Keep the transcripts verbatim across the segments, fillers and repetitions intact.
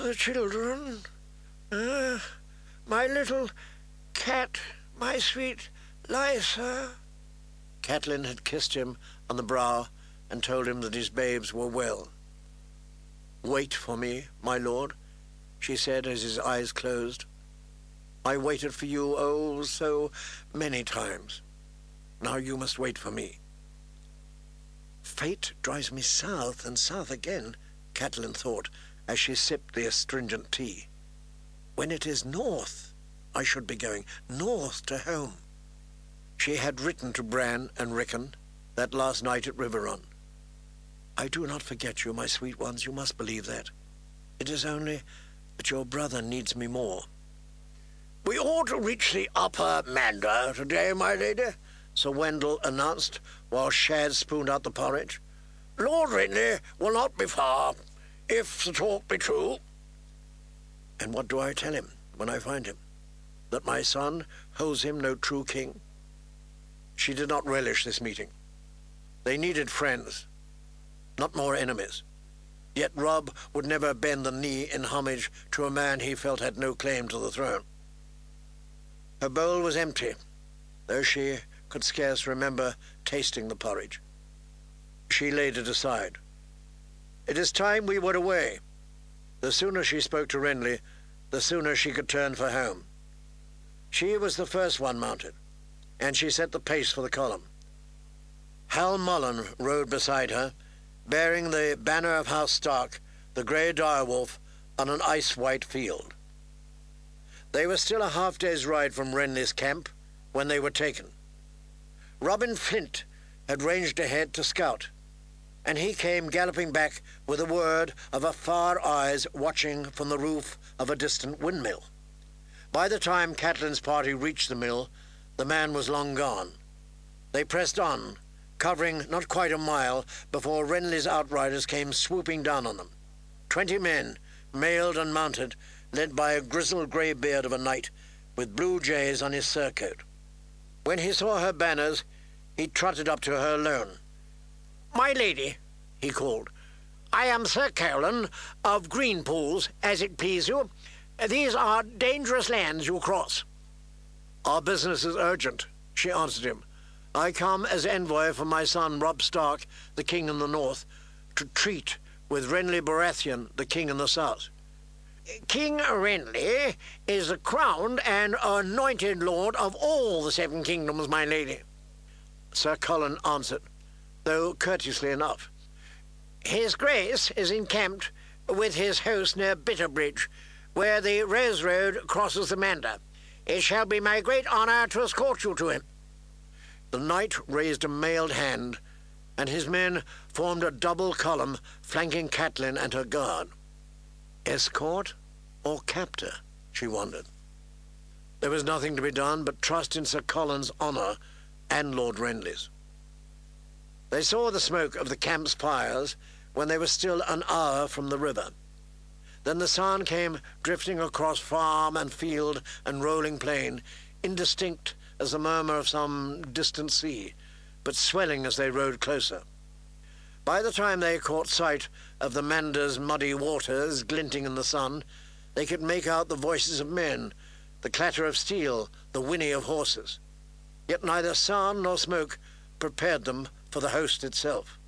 the children. Uh, my little cat, my sweet Lysa." Catelyn had kissed him on the brow and told him that his babes were well. "Wait for me, my lord," she said as his eyes closed. "I waited for you, oh, so many times. Now you must wait for me." "Fate drives me south and south again," Catelyn thought, as she sipped the astringent tea. "When it is north, I should be going north to home." She had written to Bran and Rickon that last night at Riverrun. "I do not forget you, my sweet ones, you must believe that. It is only that your brother needs me more." "We ought to reach the upper Mander today, my lady," Sir Wendell announced while Shad spooned out the porridge. "Lord Renly will not be far, if the talk be true." "And what do I tell him when I find him? That my son holds him no true king?" She did not relish this meeting. They needed friends, not more enemies. Yet Robb would never bend the knee in homage to a man he felt had no claim to the throne. Her bowl was empty, though she could scarce remember tasting the porridge. She laid it aside. It is time we were away. The sooner she spoke to Renly, the sooner she could turn for home. She was the first one mounted, and she set the pace for the column. Hal Mullen rode beside her, bearing the banner of House Stark, the grey direwolf, on an ice-white field. They were still a half-day's ride from Renly's camp when they were taken. Robin Flint had ranged ahead to scout, and he came galloping back with a word of a far eyes watching from the roof of a distant windmill. By the time Catelyn's party reached the mill, the man was long gone. They pressed on, covering not quite a mile before Renly's outriders came swooping down on them. Twenty men, mailed and mounted, led by a grizzled grey-beard of a knight with blue jays on his surcoat. When he saw her banners, he trotted up to her alone. "My lady," he called, "I am Sir Colan of Greenpools, as it please you. These are dangerous lands you cross." "Our business is urgent," she answered him. "I come as envoy for my son Robb Stark, the king in the north, to treat with Renly Baratheon, the king in the south." "King Renly is the crowned and anointed lord of all the Seven Kingdoms, my lady," Sir Colin answered, though courteously enough. "His Grace is encamped with his host near Bitterbridge, where the Rose Road crosses the Mander. It shall be my great honour to escort you to him." The knight raised a mailed hand, and his men formed a double column flanking Catelyn and her guard. Escort or captor, she wondered. There was nothing to be done but trust in Sir Colin's honour and Lord Renly's. They saw the smoke of the camp's fires when they were still an hour from the river. Then the sun came drifting across farm and field and rolling plain, indistinct as the murmur of some distant sea, but swelling as they rode closer. By the time they caught sight of the Mander's muddy waters glinting in the sun, they could make out the voices of men, the clatter of steel, the whinny of horses. Yet neither sound nor smoke prepared them for the host itself.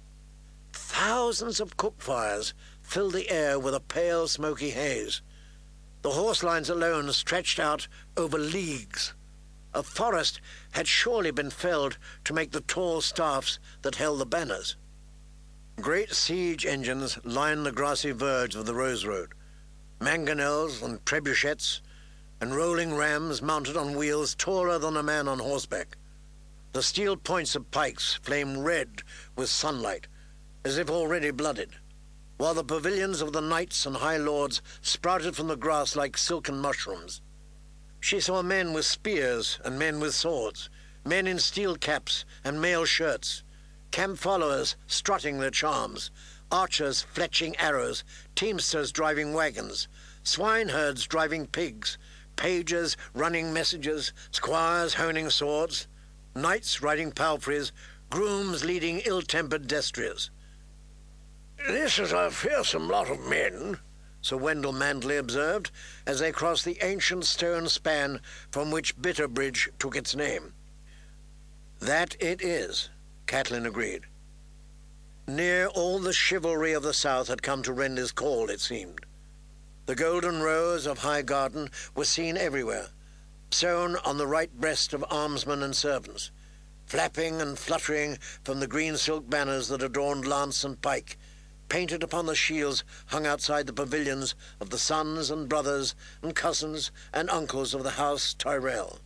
Thousands of cook fires filled the air with a pale, smoky haze. The horse lines alone stretched out over leagues. A forest had surely been felled to make the tall staffs that held the banners. Great siege engines lined the grassy verge of the Rose Road. Mangonels and trebuchets and rolling rams mounted on wheels taller than a man on horseback. The steel points of pikes flamed red with sunlight, as if already blooded, while the pavilions of the knights and high lords sprouted from the grass like silken mushrooms. She saw men with spears and men with swords, men in steel caps and mail shirts, camp followers strutting their charms, archers fletching arrows, teamsters driving wagons, swineherds driving pigs, pages running messages, squires honing swords, knights riding palfreys, grooms leading ill-tempered destriers. "This is a fearsome lot of men," Sir Wendell Manderley observed, as they crossed the ancient stone span from which Bitterbridge took its name. "That it is," Catelyn agreed. Near all the chivalry of the south had come to Renly's call, it seemed. The golden rows of high garden were seen everywhere, sewn on the right breast of armsmen and servants, flapping and fluttering from the green silk banners that adorned lance and pike, painted upon the shields hung outside the pavilions of the sons and brothers and cousins and uncles of the House Tyrell.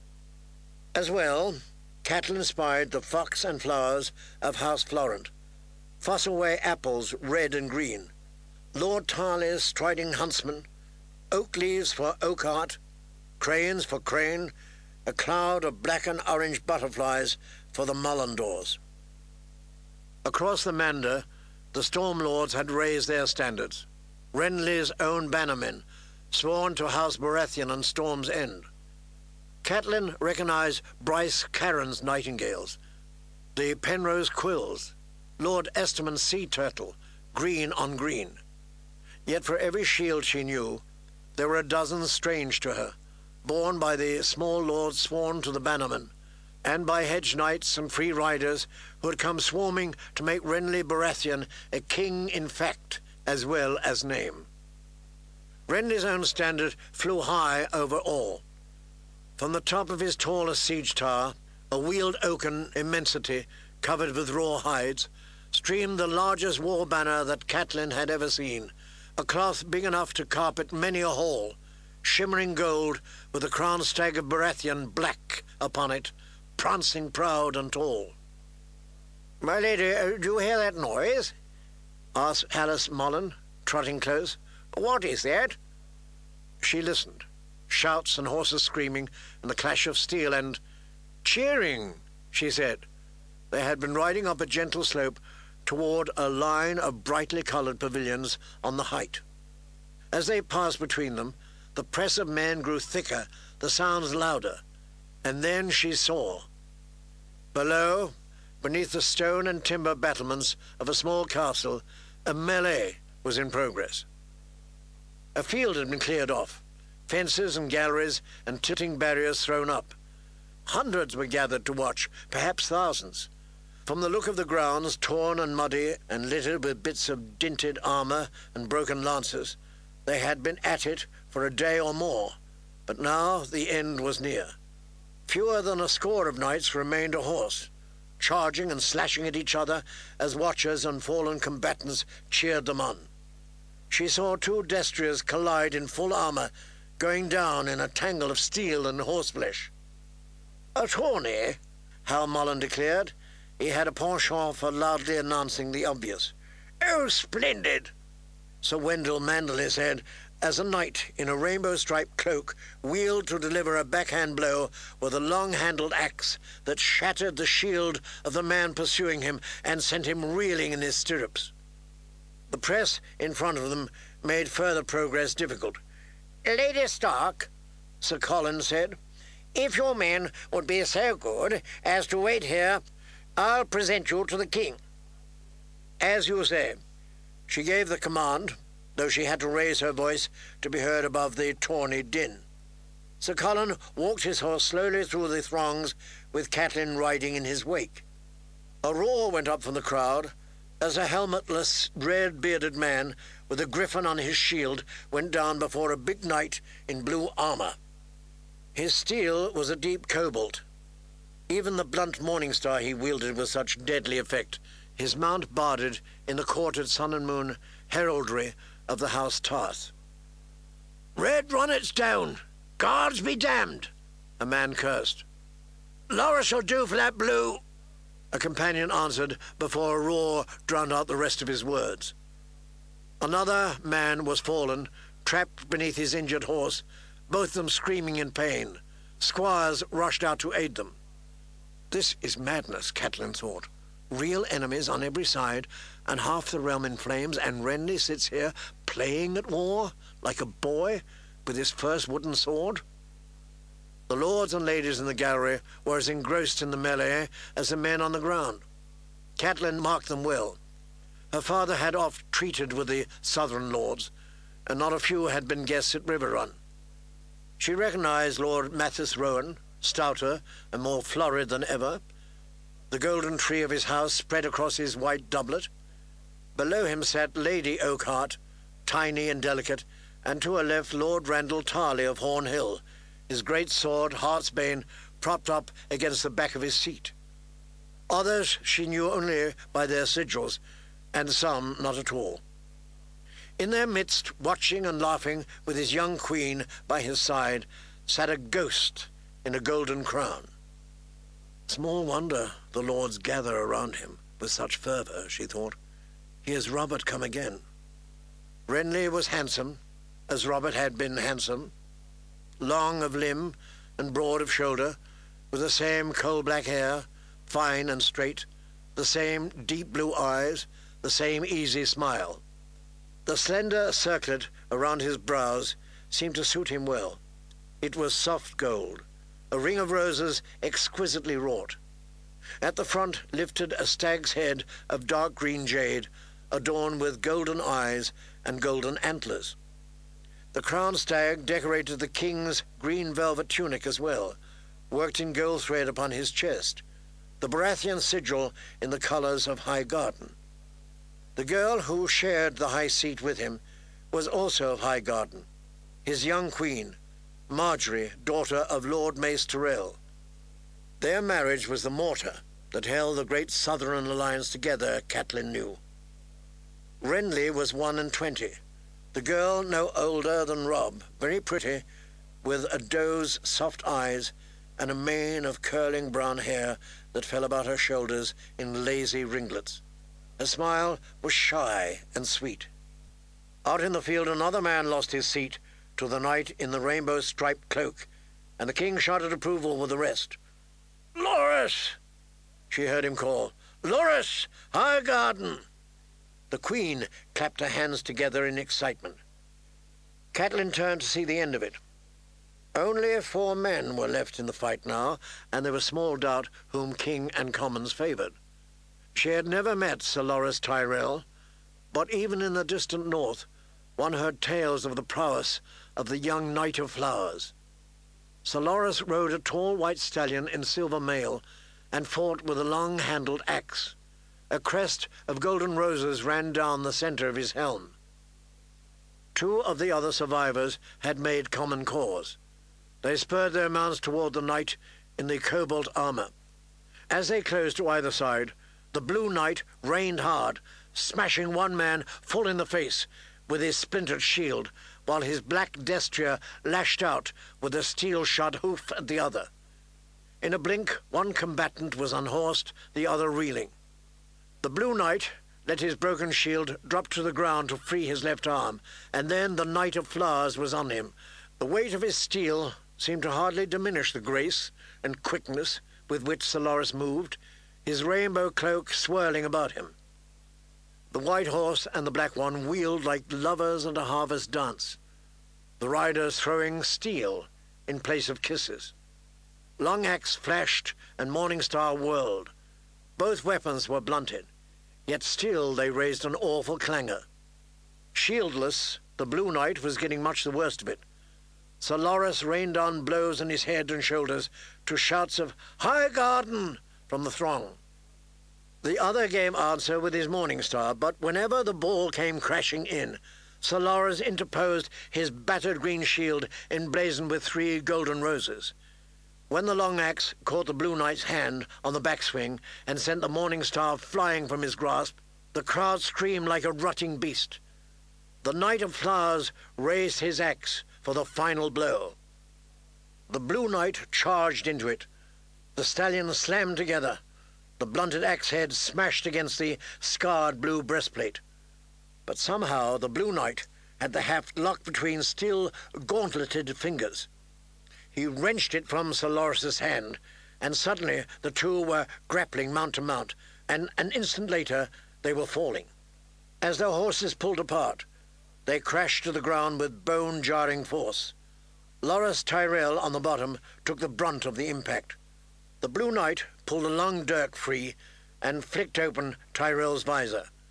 As well, Catelyn spied the fox and flowers of House Florent, Fossaway apples red and green, Lord Tarley's striding huntsman, oak leaves for oak-heart, cranes for crane, a cloud of black and orange butterflies for the Mullendores. Across the Mander, the Stormlords had raised their standards, Renly's own bannermen, sworn to House Baratheon and Storm's End. Catelyn recognized Bryce Caron's nightingales, the Penrose quills, Lord Esterman's sea turtle, green on green. Yet for every shield she knew, there were a dozen strange to her, borne by the small lords sworn to the bannermen, and by hedge knights and free riders who had come swarming to make Renly Baratheon a king in fact as well as name. Renly's own standard flew high over all. From the top of his tallest siege tower, a wheeled oaken immensity covered with raw hides, streamed the largest war banner that Catelyn had ever seen, a cloth big enough to carpet many a hall, shimmering gold with the crowned stag of Baratheon black upon it, prancing proud and tall. "My lady, uh, do you hear that noise?" asked Alice Mullen, trotting close. "What is that?" She listened. Shouts and horses screaming, and the clash of steel, and cheering, she said. They had been riding up a gentle slope toward a line of brightly coloured pavilions on the height. As they passed between them, the press of men grew thicker, the sounds louder, and then she saw. Below, beneath the stone and timber battlements of a small castle, a melee was in progress. A field had been cleared off, fences and galleries and tilting barriers thrown up. Hundreds were gathered to watch, perhaps thousands. From the look of the grounds, torn and muddy and littered with bits of dinted armour and broken lances, they had been at it for a day or more, but now the end was near. Fewer than a score of knights remained ahorse, charging and slashing at each other as watchers and fallen combatants cheered them on. She saw two destriers collide in full armour, going down in a tangle of steel and horseflesh. "A tourney," Hal Mullen declared. He had a penchant for loudly announcing the obvious. "Oh, splendid!" Sir Wendell Manderley said, as a knight in a rainbow-striped cloak wheeled to deliver a backhand blow with a long-handled axe that shattered the shield of the man pursuing him and sent him reeling in his stirrups. The press in front of them made further progress difficult. "Lady Stark," Sir Colin said, "if your men would be so good as to wait here, I'll present you to the king." "As you say." She gave the command, though she had to raise her voice to be heard above the tawny din. Sir Colin walked his horse slowly through the throngs, with Catelyn riding in his wake. A roar went up from the crowd as a helmetless, red-bearded man with a griffin on his shield went down before a big knight in blue armour. His steel was a deep cobalt. Even the blunt morning star he wielded with such deadly effect, his mount barded in the quartered sun and moon heraldry of the House Tarth. "Red runnets down! Guards be damned!" a man cursed. "Loris will do for that blue," a companion answered before a roar drowned out the rest of his words. Another man was fallen, trapped beneath his injured horse, both of them screaming in pain. Squires rushed out to aid them. This is madness, Catelyn thought. Real enemies on every side, and half the realm in flames, and Renly sits here playing at war like a boy with his first wooden sword. The lords and ladies in the gallery were as engrossed in the melee as the men on the ground. Catelyn marked them well. Her father had oft treated with the southern lords, and not a few had been guests at Riverrun. She recognized Lord Mathis Rowan, stouter and more florid than ever. The golden tree of his house spread across his white doublet. Below him sat Lady Oakhart, tiny and delicate, and to her left Lord Randall Tarley of Hornhill, his great sword, Heartsbane, propped up against the back of his seat. Others she knew only by their sigils, and some not at all. In their midst, watching and laughing with his young queen by his side, sat a ghost in a golden crown. Small wonder the lords gather around him with such fervour, she thought. Here's Robert come again. Renly was handsome, as Robert had been handsome, long of limb and broad of shoulder, with the same coal-black hair, fine and straight, the same deep blue eyes, the same easy smile. The slender circlet around his brows seemed to suit him well. It was soft gold, a ring of roses exquisitely wrought. At the front lifted a stag's head of dark green jade, adorned with golden eyes and golden antlers. The crowned stag decorated the king's green velvet tunic as well, worked in gold thread upon his chest, the Baratheon sigil in the colours of Highgarden. The girl who shared the high seat with him was also of Highgarden, his young queen, Marjorie, daughter of Lord Mace Tyrell. Their marriage was the mortar that held the great Southern alliance together, Catelyn knew. Renly was one and twenty, the girl no older than Robb, very pretty, with a doe's soft eyes and a mane of curling brown hair that fell about her shoulders in lazy ringlets. Her smile was shy and sweet. Out in the field another man lost his seat to the knight in the rainbow-striped cloak, and the king shouted approval with the rest. "Loras!" she heard him call. "Loras! Highgarden!" The queen clapped her hands together in excitement. Catelyn turned to see the end of it. Only four men were left in the fight now, and there was small doubt whom king and commons favoured. She had never met Sir Loras Tyrell, but even in the distant north one heard tales of the prowess of the young Knight of Flowers. Sir Loras rode a tall white stallion in silver mail and fought with a long-handled axe. A crest of golden roses ran down the centre of his helm. Two of the other survivors had made common cause. They spurred their mounts toward the knight in the cobalt armour. As they closed to either side, the Blue Knight rained hard, smashing one man full in the face with his splintered shield, while his black destrier lashed out with a steel-shod hoof at the other. In a blink, one combatant was unhorsed, the other reeling. The Blue Knight let his broken shield drop to the ground to free his left arm, and then the Knight of Flowers was on him. The weight of his steel seemed to hardly diminish the grace and quickness with which Sir Loras moved, his rainbow cloak swirling about him. The white horse and the black one wheeled like lovers at a harvest dance, the riders throwing steel in place of kisses. Long axe flashed and Morning Star whirled. Both weapons were blunted, yet still they raised an awful clangor. Shieldless, the Blue Knight was getting much the worst of it. Sir Loras rained down blows on his head and shoulders to shouts of "Highgarden!" from the throng. The other gave answer with his Morning Star, but whenever the ball came crashing in, Sir Loras interposed his battered green shield emblazoned with three golden roses. When the long axe caught the Blue Knight's hand on the backswing and sent the Morning Star flying from his grasp, the crowd screamed like a rutting beast. The Knight of Flowers raised his axe for the final blow. The Blue Knight charged into it. The stallions slammed together. The blunted axe head smashed against the scarred blue breastplate. But somehow the Blue Knight had the haft locked between still gauntleted fingers. He wrenched it from Sir Loras's hand, and suddenly the two were grappling mount to mount, and an instant later they were falling. As their horses pulled apart, they crashed to the ground with bone-jarring force. Loras Tyrell on the bottom took the brunt of the impact. The Blue Knight pulled a long dirk free and flicked open Tyrell's visor.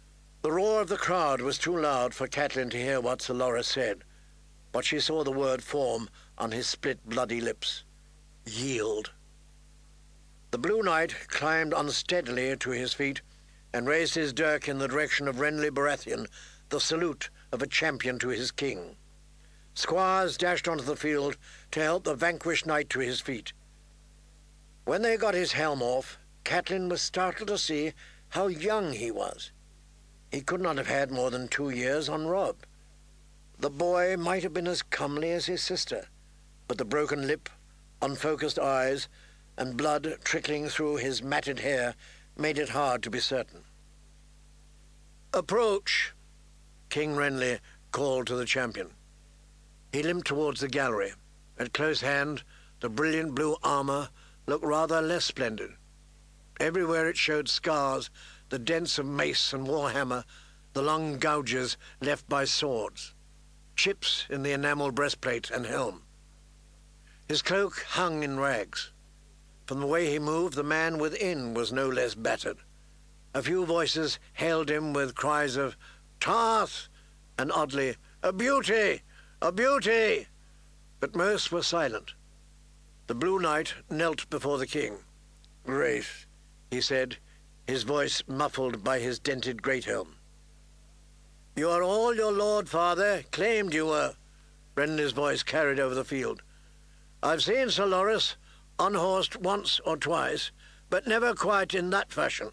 The roar of the crowd was too loud for Catelyn to hear what Sir Loras said, but she saw the word form on his split, bloody lips. Yield. The Blue Knight climbed unsteadily to his feet and raised his dirk in the direction of Renly Baratheon, the salute of a champion to his king. Squires dashed onto the field to help the vanquished knight to his feet. When they got his helm off, Catelyn was startled to see how young he was. He could not have had more than two years on Robb. The boy might have been as comely as his sister, but the broken lip, unfocused eyes, and blood trickling through his matted hair made it hard to be certain. "Approach," King Renly called to the champion. He limped towards the gallery. At close hand, the brilliant blue armour looked rather less splendid. Everywhere it showed scars, the dents of mace and warhammer, the long gouges left by swords, chips in the enamel breastplate and helm. His cloak hung in rags. From the way he moved, the man within was no less battered. A few voices hailed him with cries of "Tarth!" and oddly, "A beauty! A beauty!" But most were silent. The Blue Knight knelt before the king. "Grace," he said, his voice muffled by his dented great helm. "You are all your lord father claimed you were," Renly's voice carried over the field. "I've seen Sir Loras unhorsed once or twice, but never quite in that fashion."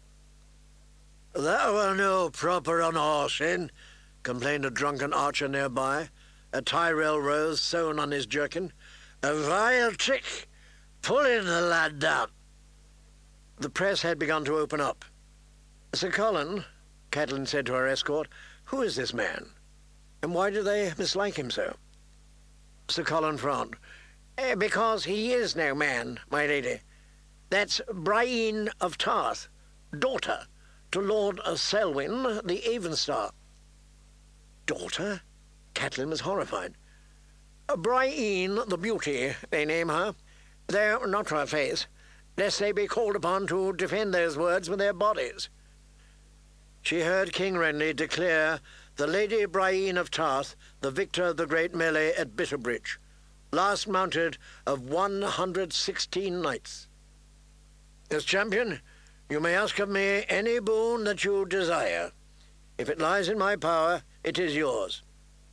"That were no proper unhorsing," complained a drunken archer nearby, a Tyrell rose sewn on his jerkin. "A vile trick, pulling the lad down." The press had begun to open up. "Sir Colin," Catelyn said to her escort, "who is this man, and why do they mislike him so?" Sir Colin frowned. Eh, "Because he is no man, my lady. That's Brienne of Tarth, daughter to Lord Selwyn, the Avenstar." "Daughter?" Catelyn was horrified. "Brienne the Beauty, they name her, though not to her face, lest they be called upon to defend those words with their bodies." She heard King Renly declare the Lady Brienne of Tarth the victor of the great melee at Bitterbridge, last mounted of one hundred sixteen knights. "As champion, you may ask of me any boon that you desire. If it lies in my power, it is yours."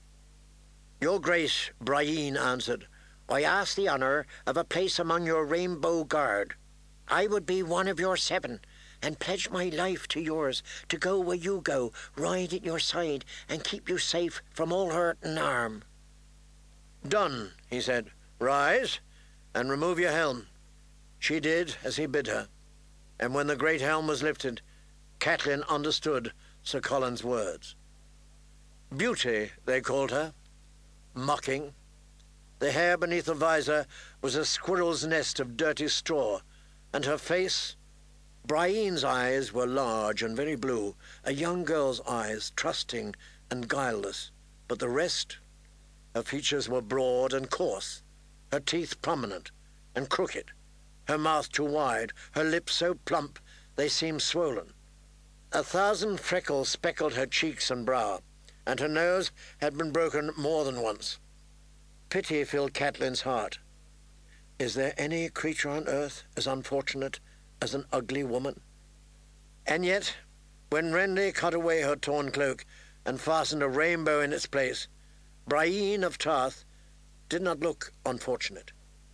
"Your Grace," Brienne answered, "I ask the honour of a place among your Rainbow Guard. I would be one of your seven, and pledge my life to yours, to go where you go, ride at your side, and keep you safe from all hurt and harm." "Done," he said. "Rise, and remove your helm." She did as he bid her, and when the great helm was lifted, Catelyn understood Sir Colin's words. Beauty, they called her, mocking. The hair beneath the visor was a squirrel's nest of dirty straw, and her face, Brienne's eyes were large and very blue, a young girl's eyes, trusting and guileless, but the rest, her features were broad and coarse, her teeth prominent and crooked, her mouth too wide, her lips so plump they seemed swollen. A thousand freckles speckled her cheeks and brow, and her nose had been broken more than once. Pity filled Catelyn's heart. Is there any creature on earth as unfortunate as an ugly woman? And yet, when Renly cut away her torn cloak and fastened a rainbow in its place, Brienne of Tarth did not look unfortunate.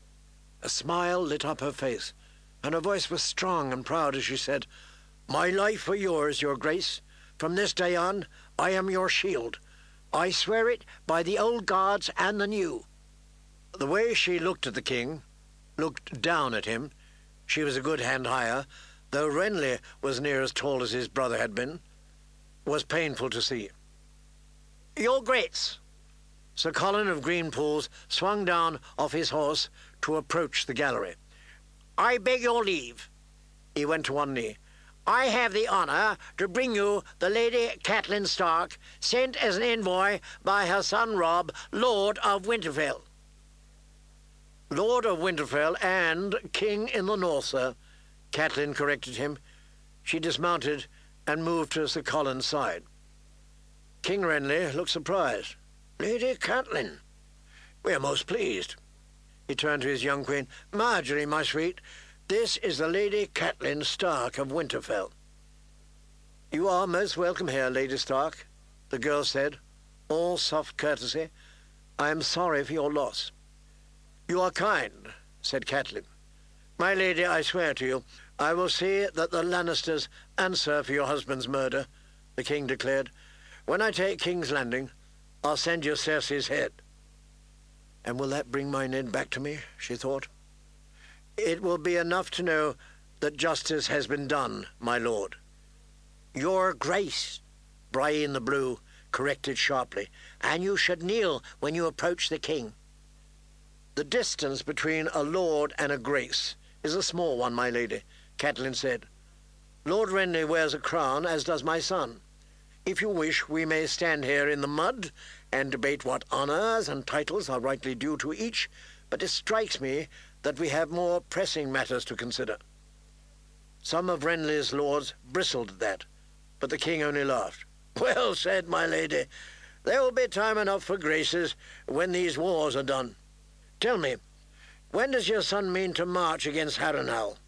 A smile lit up her face, and her voice was strong and proud as she said, "My life for yours, your grace. From this day on, I am your shield. I swear it by the old gods and the new." The way she looked at the king, looked down at him, she was a good hand higher, though Renly was near as tall as his brother had been, was painful to see. "Your grace." Sir Colin of Greenpools swung down off his horse to approach the gallery. "I beg your leave." He went to one knee. "I have the honour to bring you the Lady Catelyn Stark, sent as an envoy by her son Robb, Lord of Winterfell." "Lord of Winterfell and King in the North, sir," Catelyn corrected him. She dismounted and moved to Sir Colin's side. King Renly looked surprised. "Lady Catelyn, we are most pleased." He turned to his young queen. "Marjorie, my sweet, this is the Lady Catelyn Stark of Winterfell." "You are most welcome here, Lady Stark," the girl said, all soft courtesy. "I am sorry for your loss." "You are kind," said Catelyn. "My lady, I swear to you, I will see that the Lannisters answer for your husband's murder," the king declared. "When I take King's Landing, I'll send you Cersei's head." "And will that bring my Ned back to me?" she thought. "It will be enough to know that justice has been done, my lord." "Your Grace," Brian the Blue corrected sharply, "and you should kneel when you approach the king." "The distance between a lord and a grace is a small one, my lady," Catelyn said. "Lord Renly wears a crown, as does my son. If you wish, we may stand here in the mud and debate what honours and titles are rightly due to each, but it strikes me that we have more pressing matters to consider." Some of Renly's lords bristled at that, but the king only laughed. "Well said, my lady. There will be time enough for graces when these wars are done. Tell me, when does your son mean to march against Harrenhal?"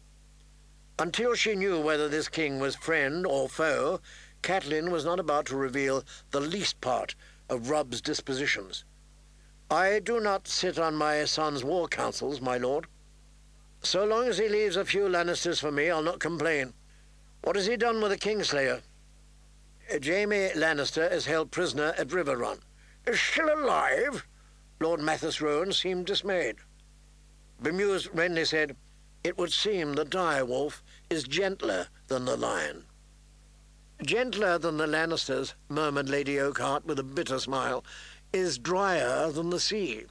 Until she knew whether this king was friend or foe, Catelyn was not about to reveal the least part of Robb's dispositions. "I do not sit on my son's war councils, my lord. So long as he leaves a few Lannisters for me, I'll not complain. What has he done with the Kingslayer?" "Jaime Lannister is held prisoner at Riverrun." "Is still alive?" Lord Mathis Rowan seemed dismayed. Bemused, Renly said, "It would seem the direwolf is gentler than the lion." "Gentler than the Lannisters," murmured Lady Oakheart with a bitter smile, "is drier than the sea."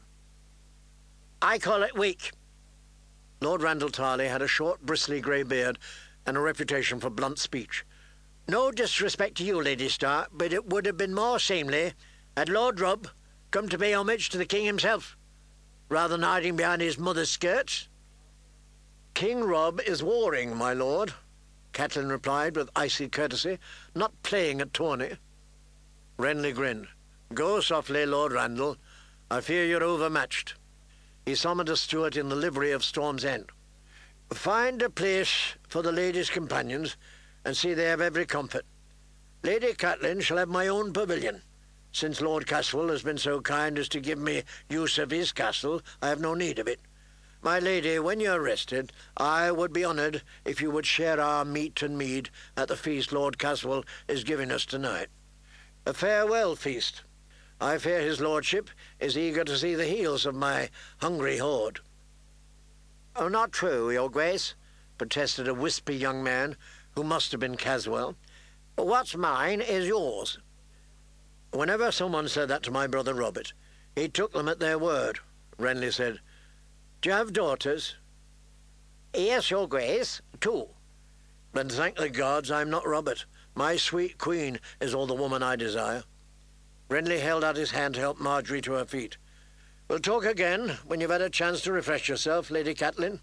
"I call it weak." Lord Randall Tarley had a short, bristly grey beard and a reputation for blunt speech. "No disrespect to you, Lady Stark, but it would have been more seemly had Lord Robb come to pay homage to the king himself, rather than hiding behind his mother's skirts." "King Robb is warring, my lord," Catelyn replied with icy courtesy, "not playing at tourney." Renly grinned. "Go softly, Lord Randall. I fear you're overmatched." He summoned a steward in the livery of Storm's End. "Find a place for the ladies' companions, and see they have every comfort. Lady Catelyn shall have my own pavilion. Since Lord Caswell has been so kind as to give me use of his castle, I have no need of it. My lady, when you're rested, I would be honoured if you would share our meat and mead at the feast Lord Caswell is giving us tonight. A farewell feast. I fear his lordship is eager to see the heels of my hungry horde." "Oh, not true, your grace," protested a wispy young man who must have been Caswell. "What's mine is yours." "Whenever someone said that to my brother Robert, he took them at their word," Renly said. "Do you have daughters?" "Yes, your grace, two." "Then thank the gods I'm not Robert. My sweet queen is all the woman I desire." Renly held out his hand to help Marjorie to her feet. "We'll talk again when you've had a chance to refresh yourself, Lady Catelyn."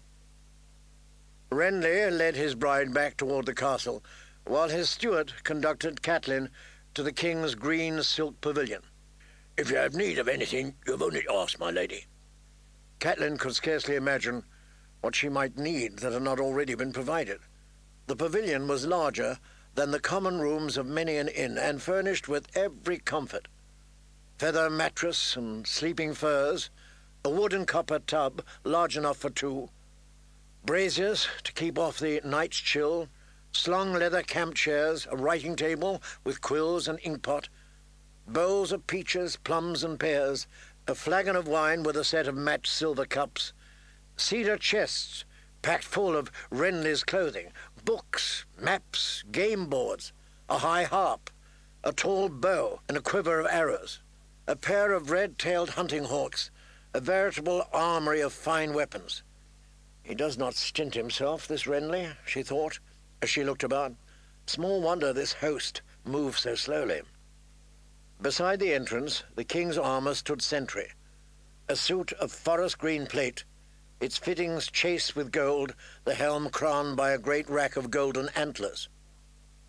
Renly led his bride back toward the castle, while his steward conducted Catelyn to the king's green silk pavilion. "If you have need of anything, you've only to ask, my lady." Catelyn could scarcely imagine what she might need that had not already been provided. The pavilion was larger than the common rooms of many an inn, and furnished with every comfort. Feather mattress and sleeping furs, a wood and copper tub large enough for two, braziers to keep off the night's chill, slung leather camp chairs, a writing table with quills and inkpot, bowls of peaches, plums and pears, a flagon of wine with a set of matched silver cups, cedar chests packed full of Renly's clothing, books, maps, game boards, a high harp, a tall bow and a quiver of arrows, a pair of red-tailed hunting hawks, a veritable armoury of fine weapons. "He does not stint himself, this Renly," she thought, as she looked about. "Small wonder this host moves so slowly." Beside the entrance, the king's armour stood sentry, a suit of forest green plate, its fittings chased with gold, the helm crowned by a great rack of golden antlers.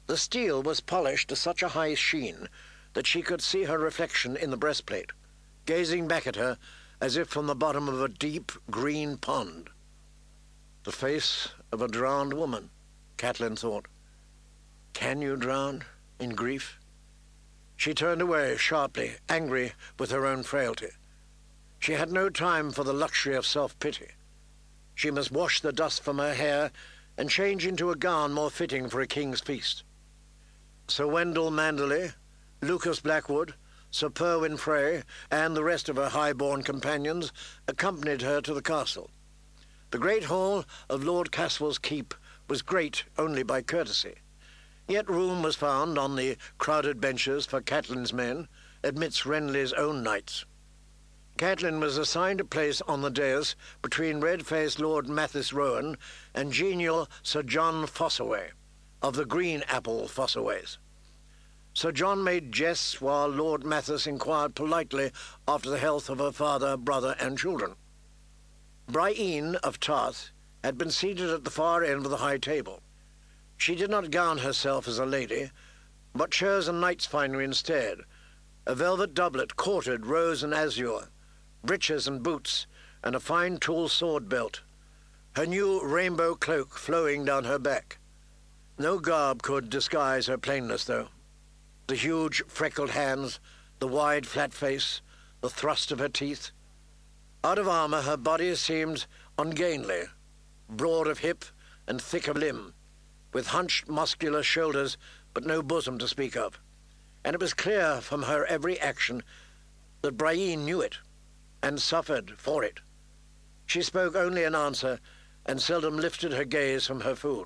The steel was polished to such a high sheen that she could see her reflection in the breastplate, gazing back at her as if from the bottom of a deep green pond. The face of a drowned woman, Catelyn thought. Can you drown in grief? She turned away sharply, angry with her own frailty. She had no time for the luxury of self-pity. She must wash the dust from her hair and change into a gown more fitting for a king's feast. Sir Wendell Manderley, Lucas Blackwood, Sir Perwyn Frey, and the rest of her high-born companions accompanied her to the castle. The great hall of Lord Caswell's keep was great only by courtesy, yet room was found on the crowded benches for Catelyn's men, amidst Renly's own knights. Catelyn was assigned a place on the dais between red-faced Lord Mathis Rowan and genial Sir John Fossaway, of the Green Apple Fossaways. Sir John made jests while Lord Mathis inquired politely after the health of her father, brother, and children. Brienne of Tarth had been seated at the far end of the high table. She did not gown herself as a lady, but chose a knight's finery instead, a velvet doublet quartered rose and azure, breeches and boots, and a fine tool sword belt, her new rainbow cloak flowing down her back. No garb could disguise her plainness, though. The huge freckled hands, the wide flat face, the thrust of her teeth. Out of armour her body seemed ungainly, broad of hip and thick of limb, with hunched muscular shoulders but no bosom to speak of, and it was clear from her every action that Brienne knew it, and suffered for it. She spoke only in answer, and seldom lifted her gaze from her food.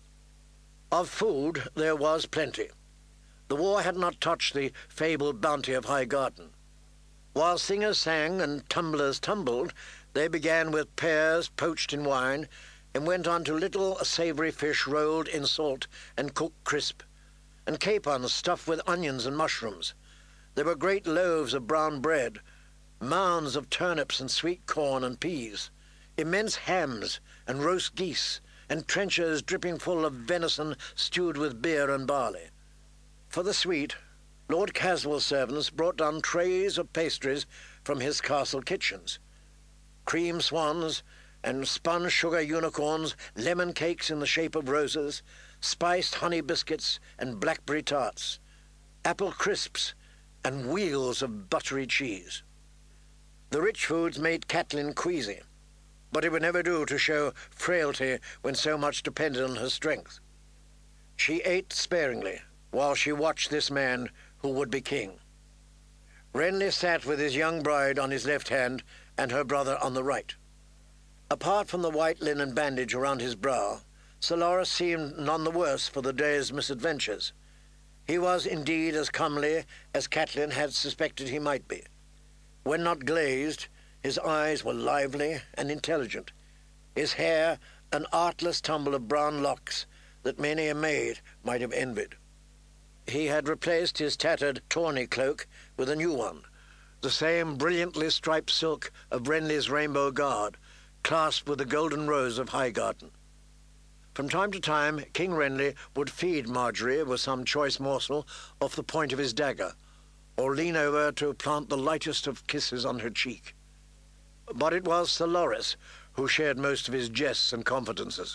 Of food there was plenty. The war had not touched the fabled bounty of Highgarden. While singers sang and tumblers tumbled, they began with pears poached in wine, and went on to little savoury fish rolled in salt and cooked crisp, and capons stuffed with onions and mushrooms. There were great loaves of brown bread, mounds of turnips and sweet corn and peas, immense hams and roast geese, and trenchers dripping full of venison stewed with beer and barley. For the sweet, Lord Caswell's servants brought down trays of pastries from his castle kitchens. Cream swans and spun sugar unicorns, lemon cakes in the shape of roses, spiced honey biscuits and blackberry tarts, apple crisps, and wheels of buttery cheese. The rich foods made Catelyn queasy, but it would never do to show frailty when so much depended on her strength. She ate sparingly while she watched this man who would be king. Renly sat with his young bride on his left hand and her brother on the right. Apart from the white linen bandage around his brow, Sir Loras seemed none the worse for the day's misadventures. He was indeed as comely as Catelyn had suspected he might be. When not glazed, his eyes were lively and intelligent, his hair an artless tumble of brown locks that many a maid might have envied. He had replaced his tattered tawny cloak with a new one, the same brilliantly striped silk of Renly's rainbow guard, clasped with the golden rose of Highgarden. From time to time, King Renly would feed Marjorie with some choice morsel off the point of his dagger, or lean over to plant the lightest of kisses on her cheek. But it was Sir Loras who shared most of his jests and confidences.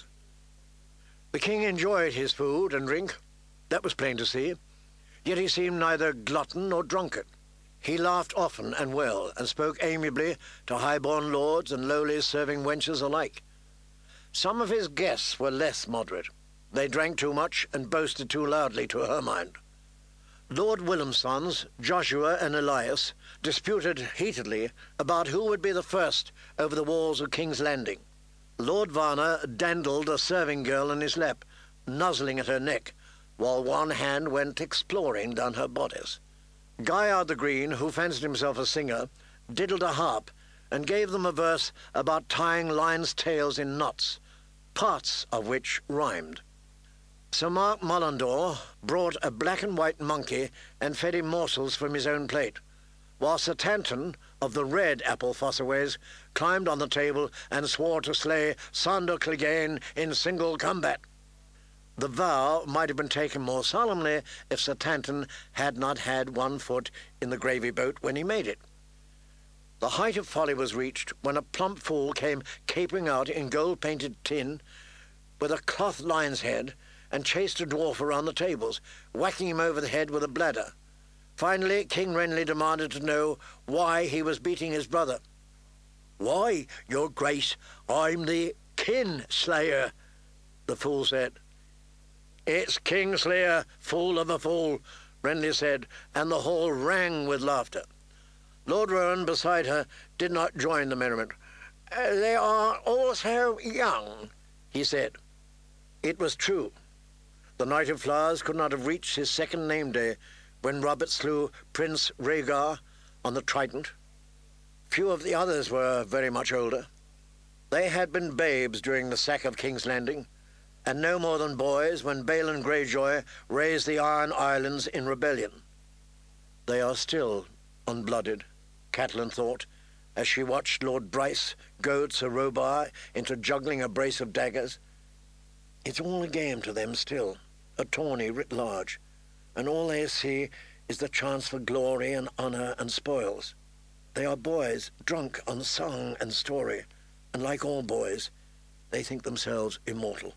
The king enjoyed his food and drink, that was plain to see, yet he seemed neither glutton nor drunkard. He laughed often and well, and spoke amiably to high-born lords and lowly serving wenches alike. Some of his guests were less moderate. They drank too much and boasted too loudly to her mind. Lord Willem's sons, Joshua and Elias, disputed heatedly about who would be the first over the walls of King's Landing. Lord Varner dandled a serving girl in his lap, nuzzling at her neck, while one hand went exploring down her bodice. Guyard the Green, who fancied himself a singer, diddled a harp, and gave them a verse about tying lions' tails in knots, parts of which rhymed. Sir Mark Mullandore brought a black and white monkey and fed him morsels from his own plate, while Sir Tanton, of the Red Apple Fossaways, climbed on the table and swore to slay Sandor Clegane in single combat. The vow might have been taken more solemnly if Sir Tanton had not had one foot in the gravy boat when he made it. The height of folly was reached when a plump fool came capering out in gold-painted tin with a cloth lion's head and chased a dwarf around the tables, whacking him over the head with a bladder. Finally, King Renly demanded to know why he was beating his brother. "Why, your grace, I'm the kin-slayer," the fool said. "It's Kingslayer, fool of a fool," Renly said, and the hall rang with laughter. Lord Rowan, beside her, did not join the merriment. Uh, "They are all so young," he said. It was true. The Knight of Flowers could not have reached his second name day when Robert slew Prince Rhaegar on the Trident. Few of the others were very much older. They had been babes during the sack of King's Landing, and no more than boys when Balon Greyjoy raised the Iron Islands in rebellion. They are still unblooded, Catelyn thought, as she watched Lord Bryce goad Sir Robar into juggling a brace of daggers. It's all a game to them still, a tourney writ large, and all they see is the chance for glory and honour and spoils. They are boys, drunk on song and story, and like all boys, they think themselves immortal.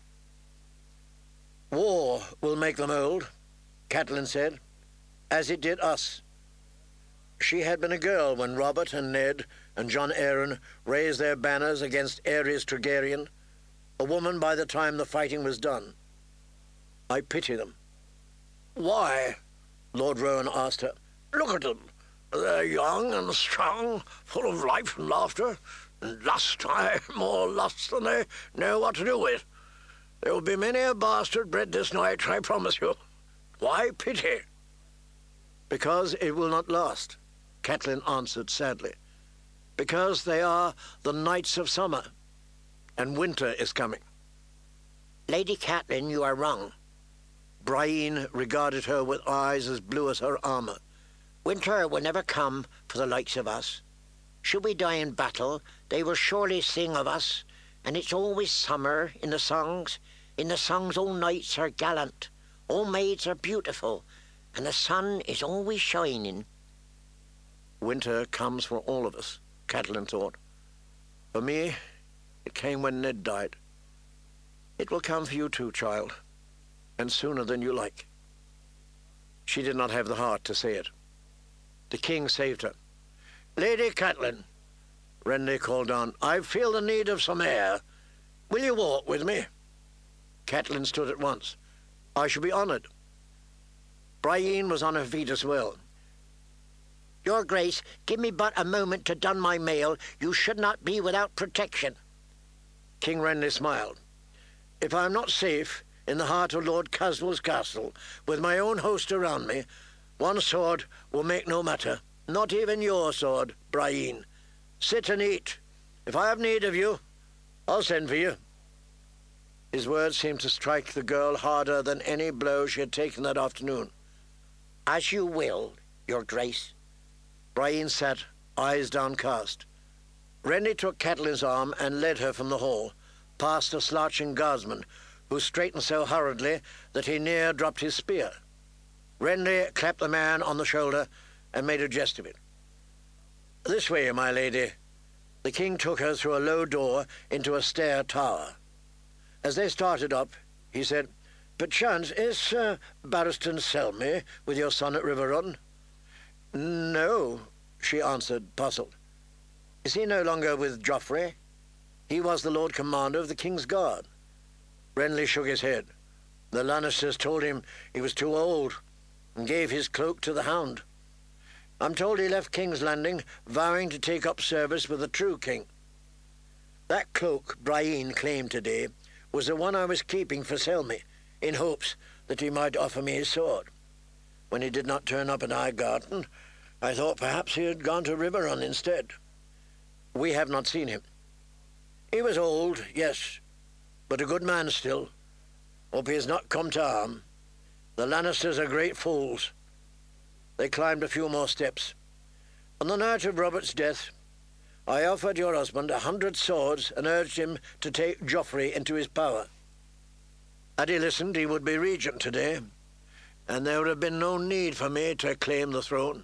"War will make them old," Catelyn said, "as it did us." She had been a girl when Robert and Ned and Jon Arryn raised their banners against Aerys Targaryen, a woman by the time the fighting was done. I pity them. "Why?" Lord Rowan asked her. "Look at them. They're young and strong, full of life and laughter, and lust, aye, more lust than they know what to do with. There will be many a bastard bred this night, I promise you. Why pity?" "Because it will not last," Catelyn answered sadly. "Because they are the Knights of Summer, and winter is coming." "Lady Catelyn, you are wrong." Brienne regarded her with eyes as blue as her armour. "Winter will never come for the likes of us. Should we die in battle, they will surely sing of us, and it's always summer in the songs. In the songs all knights are gallant, all maids are beautiful, and the sun is always shining." Winter comes for all of us, Catelyn thought. For me, it came when Ned died. It will come for you too, child, and sooner than you like. She did not have the heart to say it. The king saved her. "Lady Catelyn," Renly called down, "I feel the need of some air. Will you walk with me?" Catelyn stood at once. "I shall be honoured." Brienne was on her feet as well. "Your Grace, give me but a moment to don my mail. You should not be without protection." King Renly smiled. "If I am not safe in the heart of Lord Caswell's castle, with my own host around me, one sword will make no matter, not even your sword, Brienne. Sit and eat. If I have need of you, I'll send for you." His words seemed to strike the girl harder than any blow she had taken that afternoon. "As you will, your Grace." Brienne sat, eyes downcast. Renly took Catelyn's arm and led her from the hall, past a slouching guardsman, who straightened so hurriedly that he near dropped his spear. Renly clapped the man on the shoulder and made a jest of it. "This way, my lady." The king took her through a low door into a stair tower. As they started up, he said, "Perchance is Sir Barristan Selmy with your son at Riverrun?" "No," she answered, puzzled. "Is he no longer with Joffrey? He was the Lord Commander of the King's Guard." Renly shook his head. "The Lannisters told him he was too old, and gave his cloak to the Hound. I'm told he left King's Landing, vowing to take up service with the true king. That cloak Brienne claimed today was the one I was keeping for Selmy, in hopes that he might offer me his sword. When he did not turn up at Highgarden, I thought perhaps he had gone to Riverrun instead. We have not seen him. He was old, yes, but a good man still. Hope he has not come to harm. The Lannisters are great fools." They climbed a few more steps. "On the night of Robert's death, I offered your husband a hundred swords and urged him to take Joffrey into his power." Had he listened, he would be regent today, and there would have been no need for me to claim the throne.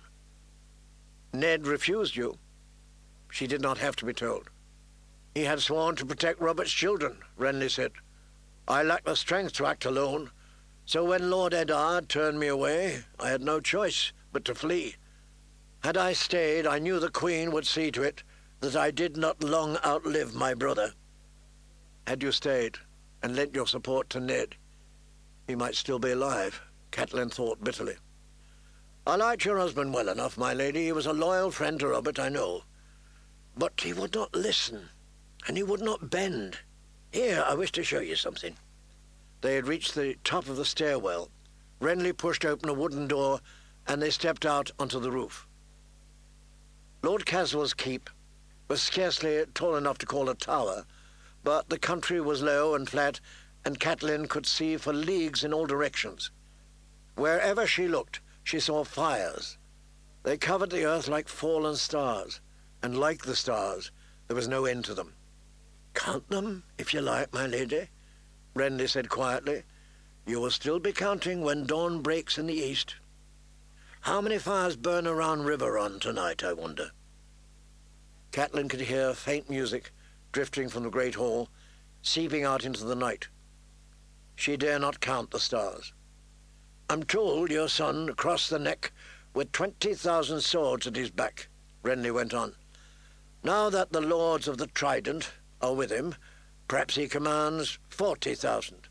Ned refused you. She did not have to be told. He had sworn to protect Robert's children, Renly said. I lacked the strength to act alone, so when Lord Eddard turned me away, I had no choice but to flee. Had I stayed, I knew the Queen would see to it that I did not long outlive my brother. Had you stayed and lent your support to Ned, he might still be alive, Catelyn thought bitterly. I liked your husband well enough, my lady. He was a loyal friend to Robert, I know. But he would not listen, and he would not bend. Here, I wish to show you something. They had reached the top of the stairwell. Renly pushed open a wooden door, and they stepped out onto the roof. Lord Caswell's keep was scarcely tall enough to call a tower, but the country was low and flat, and Catelyn could see for leagues in all directions. Wherever she looked, she saw fires. They covered the earth like fallen stars, and like the stars, there was no end to them. Count them, if you like, my lady, Renly said quietly. You will still be counting when dawn breaks in the east. How many fires burn around Riverrun tonight, I wonder? Catelyn could hear faint music drifting from the great hall, seeping out into the night. She dare not count the stars. I'm told your son crossed the neck with twenty thousand swords at his back, Renly went on. Now that the lords of the Trident are with him, perhaps he commands forty thousand.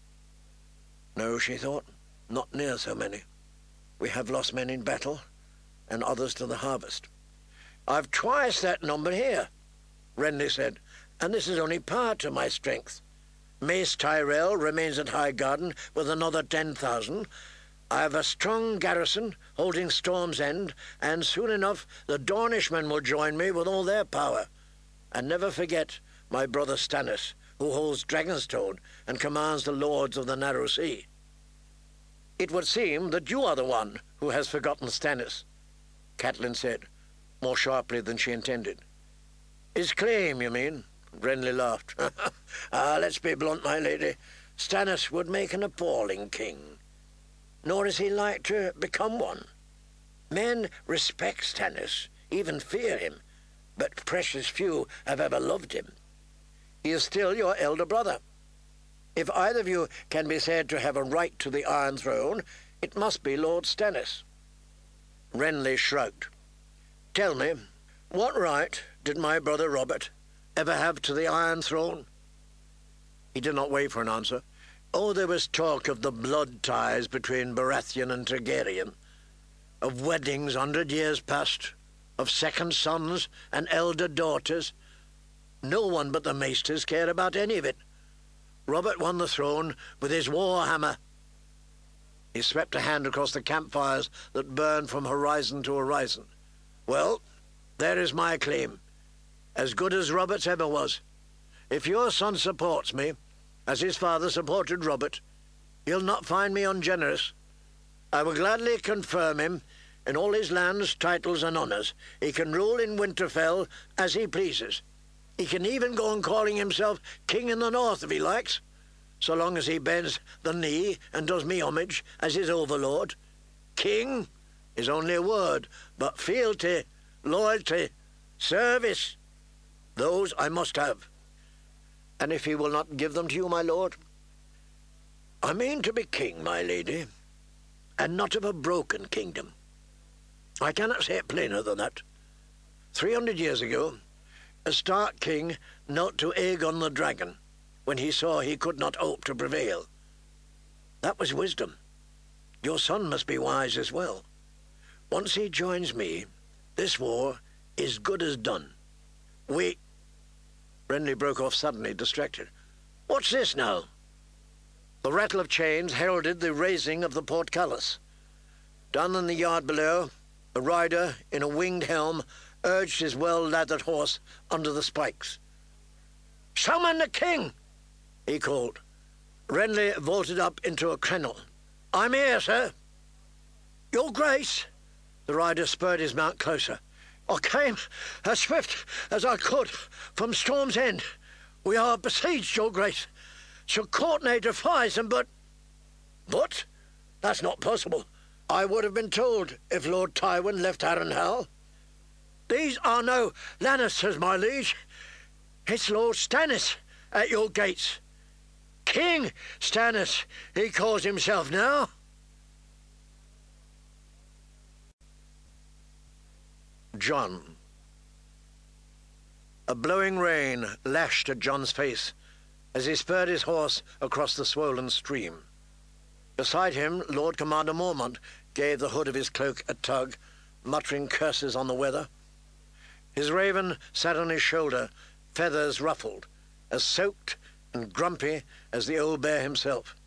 No, she thought, not near so many. We have lost men in battle, and others to the harvest. I've twice that number here, Renly said, and this is only part of my strength. Mace Tyrell remains at Highgarden with another ten thousand. I have a strong garrison holding Storm's End, and soon enough the Dornishmen will join me with all their power. And never forget my brother Stannis, who holds Dragonstone and commands the lords of the Narrow Sea. It would seem that you are the one who has forgotten Stannis, Catelyn said, more sharply than she intended. His claim, you mean? Renly laughed. Ah, let's be blunt, my lady. Stannis would make an appalling king. Nor is he like to become one. Men respect Stannis, even fear him, but precious few have ever loved him. He is still your elder brother. If either of you can be said to have a right to the Iron Throne, it must be Lord Stannis. Renly shrugged. Tell me, what right did my brother Robert ever have to the Iron Throne? He did not wait for an answer. Oh, there was talk of the blood ties between Baratheon and Targaryen, of weddings hundred years past, of second sons and elder daughters. No one but the maesters cared about any of it. Robert won the throne with his war hammer. He swept a hand across the campfires that burned from horizon to horizon. Well, there is my claim, as good as Robert's ever was. If your son supports me, as his father supported Robert, he'll not find me ungenerous. I will gladly confirm him in all his lands, titles, and honours. He can rule in Winterfell as he pleases. He can even go on calling himself King in the North if he likes, so long as he bends the knee and does me homage as his overlord. King is only a word, but fealty, loyalty, service, those I must have. And if he will not give them to you, my lord? I mean to be king, my lady, and not of a broken kingdom. I cannot say it plainer than that. Three hundred years ago, a Stark king knelt to Aegon the Dragon when he saw he could not hope to prevail. That was wisdom. Your son must be wise as well. Once he joins me, this war is good as done. We... Renly broke off suddenly, distracted. What's this now? The rattle of chains heralded the raising of the portcullis. Down in the yard below, a rider in a winged helm urged his well-lathered horse under the spikes. "Summon the king!" he called. Renly vaulted up into a kennel. "I'm here, sir." "Your Grace!" The rider spurred his mount closer. "I came as swift as I could from Storm's End. We are besieged, Your Grace. Sir Courtenay defies them, but..." But that's not possible. I would have been told if Lord Tywin left Harrenhal. These are no Lannisters, my liege. It's Lord Stannis at your gates. King Stannis, he calls himself now. Jon. A blowing rain lashed at Jon's face as he spurred his horse across the swollen stream. Beside him, Lord Commander Mormont gave the hood of his cloak a tug, muttering curses on the weather. His raven sat on his shoulder, feathers ruffled, as soaked and grumpy as the old bear himself.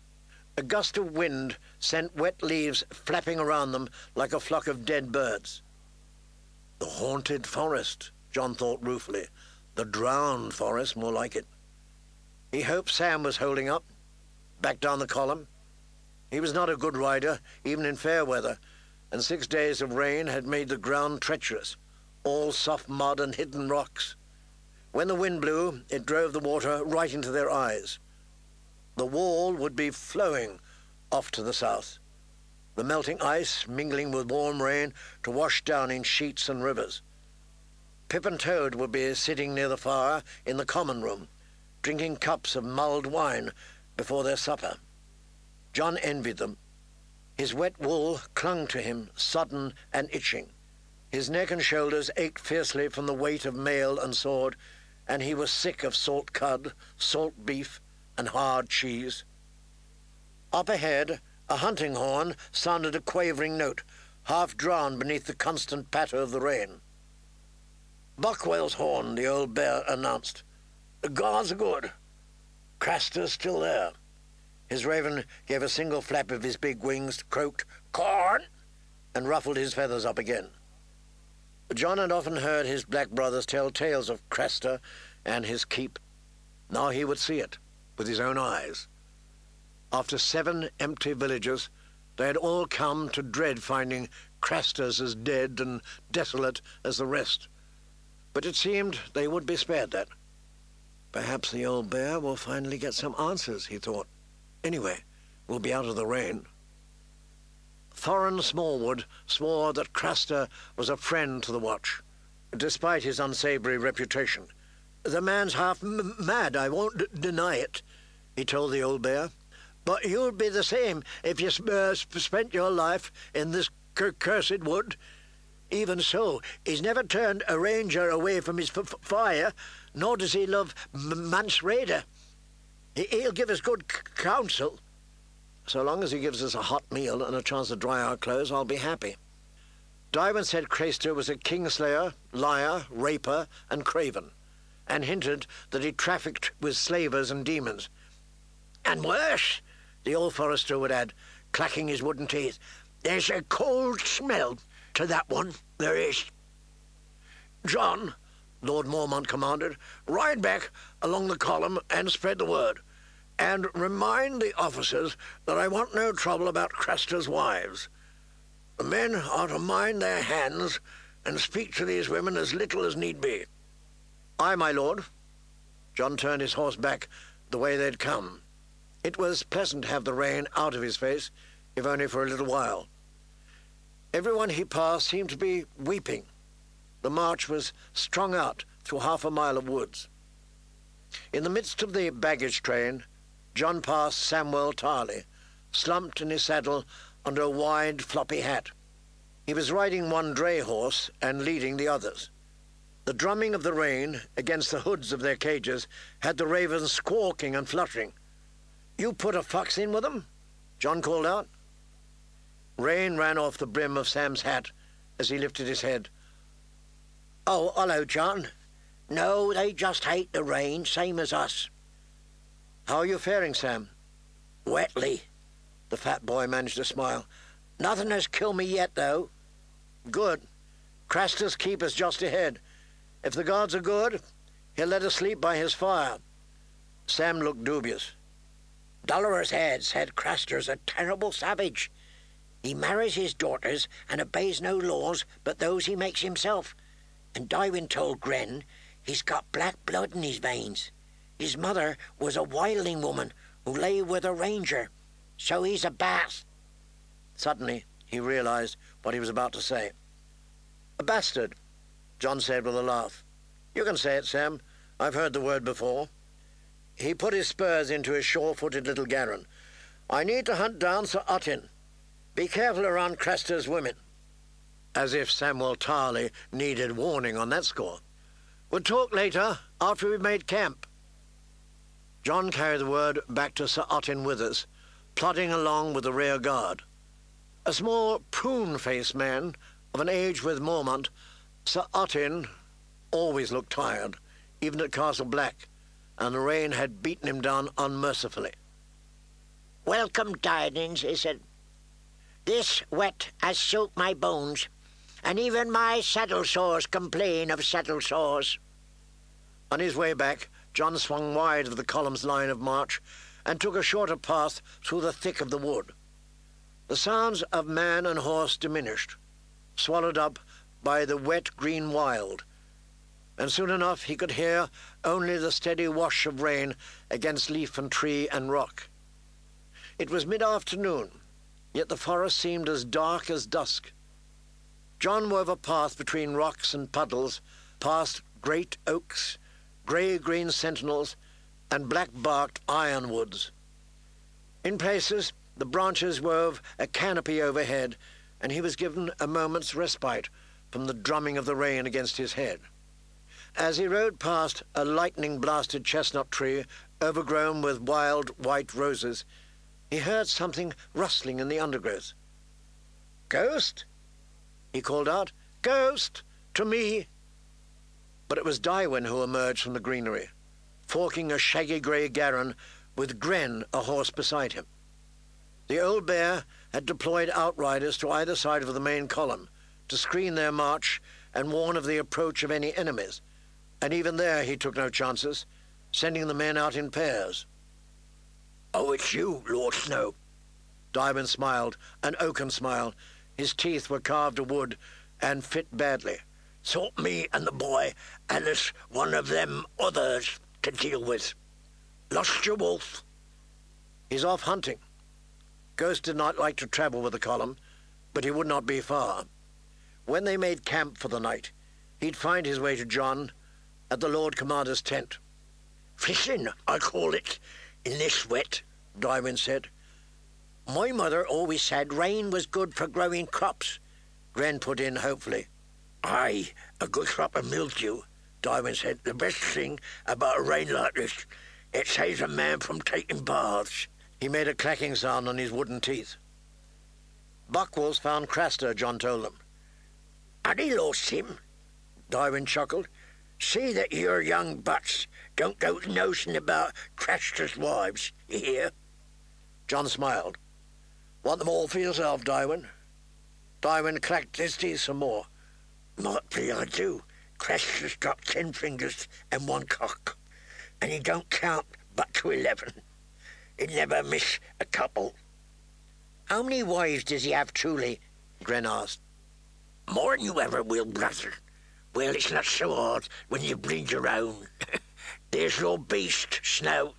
A gust of wind sent wet leaves flapping around them like a flock of dead birds. The haunted forest, Jon thought ruefully. The drowned forest, more like it. He hoped Sam was holding up, back down the column. He was not a good rider, even in fair weather, and six days of rain had made the ground treacherous, all soft mud and hidden rocks. When the wind blew, it drove the water right into their eyes. The wall would be flowing off to the south, the melting ice mingling with warm rain to wash down in sheets and rivers. Pip and Toad would be sitting near the fire in the common room, drinking cups of mulled wine before their supper. Jon envied them. His wet wool clung to him, sodden and itching. His neck and shoulders ached fiercely from the weight of mail and sword, and he was sick of salt cod, salt beef, and hard cheese. Up ahead, a hunting horn sounded a quavering note, half drowned beneath the constant patter of the rain. "Buckwell's horn," the old bear announced. "The gods are good. Craster's still there." His raven gave a single flap of his big wings, croaked, "Corn!" and ruffled his feathers up again. Jon had often heard his black brothers tell tales of Craster and his keep. Now he would see it with his own eyes. After seven empty villages, they had all come to dread finding Crasters as dead and desolate as the rest. But it seemed they would be spared that. Perhaps the old bear will finally get some answers, he thought. Anyway, we'll be out of the rain. Thorin Smallwood swore that Craster was a friend to the Watch, despite his unsavory reputation. "The man's half m mad, I won't d deny it," he told the old bear. "But you'd be the same if you uh, spent your life in this cursed wood. Even so, he's never turned a ranger away from his f fire, nor does he love M Mance Rayder. He'll give us good c counsel. So long as he gives us a hot meal and a chance to dry our clothes, I'll be happy." Tywin said Craster was a kingslayer, liar, raper, and craven, and hinted that he trafficked with slavers and demons. "And worse," the old forester would add, clacking his wooden teeth. "There's a cold smell to that one, there is." "Jon," Lord Mormont commanded, "ride back along the column and spread the word. And remind the officers that I want no trouble about Craster's wives. The men are to mind their hands and speak to these women as little as need be." "Aye, my lord." Jon turned his horse back the way they'd come. It was pleasant to have the rain out of his face, if only for a little while. Everyone he passed seemed to be weeping. The march was strung out through half a mile of woods. In the midst of the baggage train, Jon passed Samwell Tarly, slumped in his saddle under a wide, floppy hat. He was riding one dray horse and leading the others. The drumming of the rain against the hoods of their cages had the ravens squawking and fluttering. "You put a fox in with them?" Jon called out. Rain ran off the brim of Sam's hat as he lifted his head. "Oh, hello, Jon. No, they just hate the rain, same as us." "How are you faring, Sam?" "Wetly." The fat boy managed to smile. "Nothing has killed me yet, though." "Good. Craster's keep is just ahead. If the gods are good, he'll let us sleep by his fire." Sam looked dubious. "Dolorous Head said Craster's a terrible savage. He marries his daughters and obeys no laws but those he makes himself. And Tywin told Gren he's got black blood in his veins. His mother was a wildling woman who lay with a ranger. So he's a bastard. Suddenly, he realized what he was about to say. A bastard, John said with a laugh. You can say it, Sam. I've heard the word before. He put his spurs into his sure-footed little garron. I need to hunt down Sir Otin. Be careful around Craster's women. As if Samuel Tarley needed warning on that score. We'll talk later, after we've made camp. John carried the word back to Sir Otin Withers, plodding along with the rear guard. A small, prune-faced man of an age with Mormont, Sir Otin always looked tired, even at Castle Black, and the rain had beaten him down unmercifully. Welcome tidings, he said. This wet has soaked my bones, and even my saddle sores complain of saddle sores. On his way back, John swung wide of the column's line of march and took a shorter path through the thick of the wood. The sounds of man and horse diminished, swallowed up by the wet green wild, and soon enough he could hear only the steady wash of rain against leaf and tree and rock. It was mid-afternoon, yet the forest seemed as dark as dusk. John wove a path between rocks and puddles, past great oaks, grey-green sentinels, and black-barked ironwoods. In places, the branches wove a canopy overhead, and he was given a moment's respite from the drumming of the rain against his head. As he rode past a lightning-blasted chestnut tree overgrown with wild white roses, he heard something rustling in the undergrowth. "Ghost?" he called out. "Ghost! To me!" But it was Daiwyn who emerged from the greenery, forking a shaggy grey garron with Gren, a horse, beside him. The old bear had deployed outriders to either side of the main column to screen their march and warn of the approach of any enemies, and even there he took no chances, sending the men out in pairs. "Oh, it's you, Lord Snow." Daiwyn smiled, an oaken smile. His teeth were carved of wood and fit badly. "Thought me and the boy and us one of them others to deal with. Lost your wolf?" "He's off hunting." Ghost did not like to travel with the column, but he would not be far. When they made camp for the night, he'd find his way to John at the Lord Commander's tent. "Fishing, I call it, in this wet," Daiwyn said. "My mother always said rain was good for growing crops," Gren put in hopefully. "Aye, a good crop of mildew," Daiwyn said. "The best thing about a rain like this, it saves a man from taking baths." He made a clacking sound on his wooden teeth. Buckwolves found Craster, John told them. "Had he lost him?" Daiwyn chuckled. "See that your young butts don't go nosing about Craster's wives, you hear?" John smiled. "Want them all for yourself, Daiwyn?" Daiwyn clacked his teeth some more. "Might be I do. Craster's got ten fingers and one cock, and he don't count but to eleven. He'd never miss a couple." "How many wives does he have, truly?" Gren asked. "More'n you ever will, brother. Well, it's not so hard when you breed your own. There's your beast, Snow."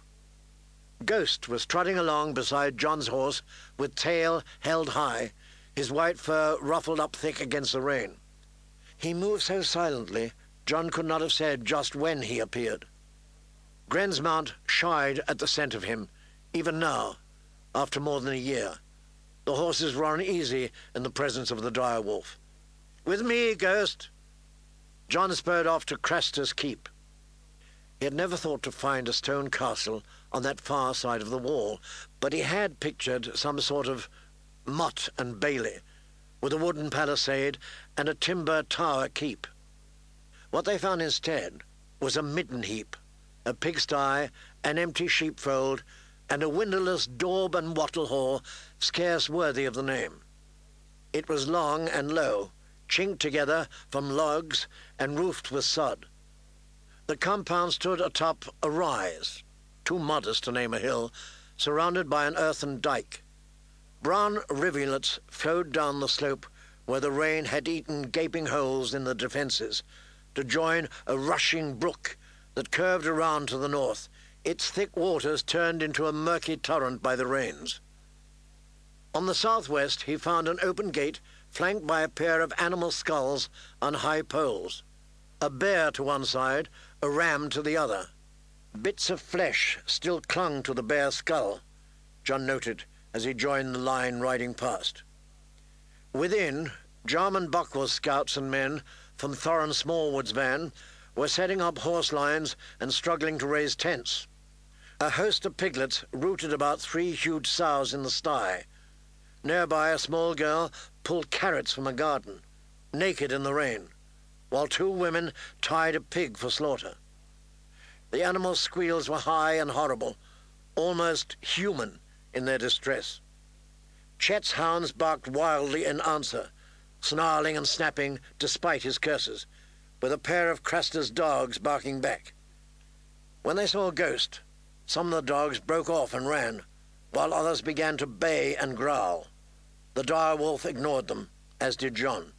Ghost was trotting along beside John's horse with tail held high, his white fur ruffled up thick against the rain. He moved so silently, John could not have said just when he appeared. Gren's mount shied at the scent of him, even now, after more than a year. The horses were uneasy in the presence of the dire wolf. "With me, Ghost." John spurred off to Craster's keep. He had never thought to find a stone castle on that far side of the wall, but he had pictured some sort of motte and bailey, with a wooden palisade and a timber tower keep. What they found instead was a midden heap, a pigsty, an empty sheepfold, and a windowless daub and wattle hall scarce worthy of the name. It was long and low, chinked together from logs and roofed with sod. The compound stood atop a rise, too modest to name a hill, surrounded by an earthen dyke. Brown rivulets flowed down the slope where the rain had eaten gaping holes in the defences, to join a rushing brook that curved around to the north, its thick waters turned into a murky torrent by the rains. On the southwest he found an open gate flanked by a pair of animal skulls on high poles. A bear to one side, a ram to the other. Bits of flesh still clung to the bear's skull, John noted as he joined the line riding past. Within, Jarman Buckwell's scouts and men from Thorin Smallwood's van were setting up horse lines and struggling to raise tents. A host of piglets rooted about three huge sows in the sty. Nearby a small girl pulled carrots from a garden, naked in the rain, while two women tied a pig for slaughter. The animals' squeals were high and horrible, almost human in their distress. Chet's hounds barked wildly in answer, snarling and snapping despite his curses, with a pair of Craster's dogs barking back. When they saw a ghost, some of the dogs broke off and ran, while others began to bay and growl. The dire wolf ignored them, as did John.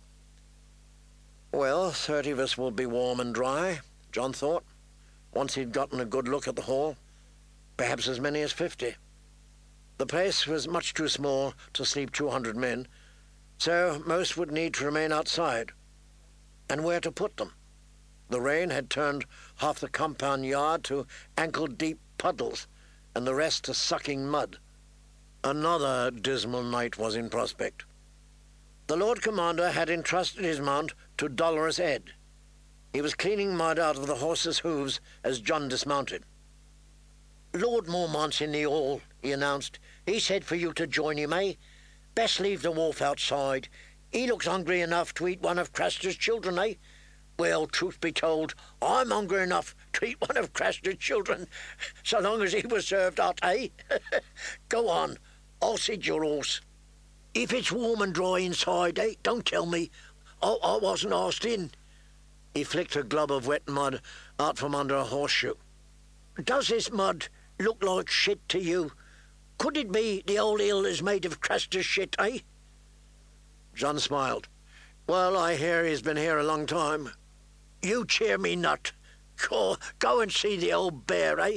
Well, thirty of us will be warm and dry, John thought, once he'd gotten a good look at the hall. Perhaps as many as fifty. The place was much too small to sleep two hundred men, so most would need to remain outside. And where to put them? The rain had turned half the compound yard to ankle-deep puddles, and the rest to sucking mud. Another dismal night was in prospect. The Lord Commander had entrusted his mount to Dolorous Ed. He was cleaning mud out of the horse's hooves as John dismounted. "Lord Mormont's in the hall," he announced. "He said for you to join him, eh? Best leave the wolf outside. He looks hungry enough to eat one of Craster's children, eh? Well, truth be told, I'm hungry enough to eat one of Craster's children, so long as he was served hot, eh? Go on, I'll sit your horse. If it's warm and dry inside, eh, don't tell me. I, I wasn't asked in." He flicked a glob of wet mud out from under a horseshoe. "Does this mud look like shit to you? Could it be the old hill is made of Craster's shit, eh?" John smiled. "Well, I hear he's been here a long time." "You cheer me not. Go, go and see the old bear, eh?"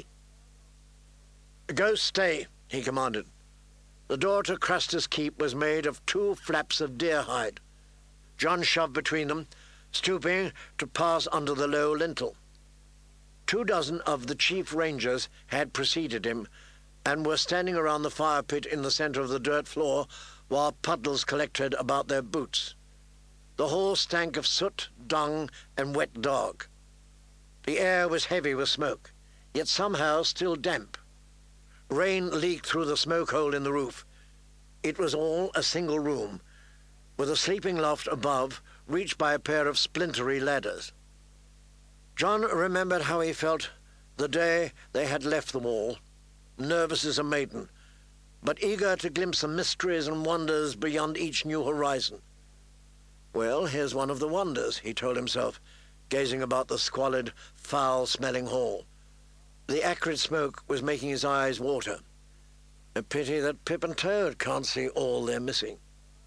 "Go stay," he commanded. The door to Craster's keep was made of two flaps of deer hide. John shoved between them, stooping to pass under the low lintel. Two dozen of the chief rangers had preceded him, and were standing around the fire pit in the centre of the dirt floor, while puddles collected about their boots. The hall stank of soot, dung, and wet dog. The air was heavy with smoke, yet somehow still damp. Rain leaked through the smoke hole in the roof. It was all a single room, with a sleeping loft above, reached by a pair of splintery ladders. John remembered how he felt the day they had left the wall, nervous as a maiden, but eager to glimpse the mysteries and wonders beyond each new horizon. Well, here's one of the wonders, he told himself, gazing about the squalid, foul-smelling hall. The acrid smoke was making his eyes water. A pity that Pip and Toad can't see all they're missing.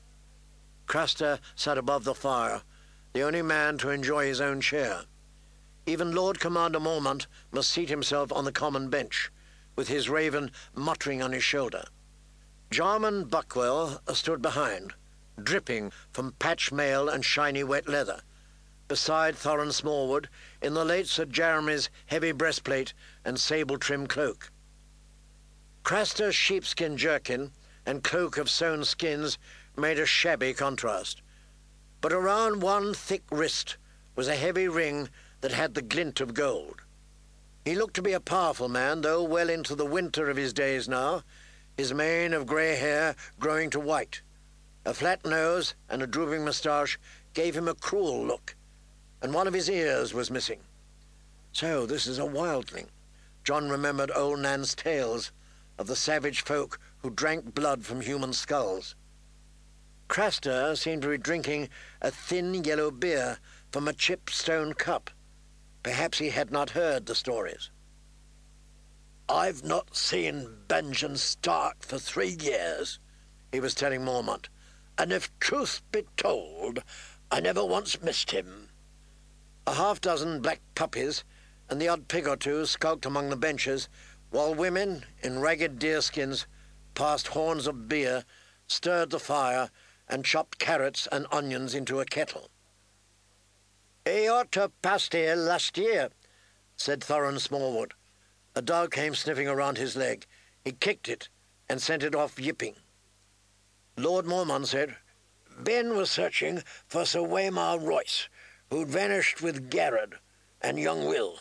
Craster sat above the fire, the only man to enjoy his own chair. Even Lord Commander Mormont must seat himself on the common bench, with his raven muttering on his shoulder. Jarman Buckwell stood behind, dripping from patched mail and shiny wet leather, beside Thorin Smallwood in the late Sir Jeremy's heavy breastplate and sable-trimmed cloak. Craster's sheepskin jerkin and cloak of sewn skins made a shabby contrast, but around one thick wrist was a heavy ring that had the glint of gold. He looked to be a powerful man, though well into the winter of his days now, his mane of grey hair growing to white. A flat nose and a drooping moustache gave him a cruel look, and one of his ears was missing. So this is a wildling. John remembered old Nan's tales of the savage folk who drank blood from human skulls. Craster seemed to be drinking a thin yellow beer from a chipped stone cup. Perhaps he had not heard the stories. "I've not seen Benjamin Stark for three years," he was telling Mormont, "and if truth be told, I never once missed him." A half-dozen black puppies and the odd pig or two skulked among the benches, while women in ragged deerskins passed horns of beer stirred the fire, and chopped carrots and onions into a kettle. "He ought to have passed here last year," said Thorin Smallwood. A dog came sniffing around his leg. He kicked it and sent it off yipping. Lord Mormont said, "Ben was searching for Sir Waymar Royce, who'd vanished with Garrod and young Will."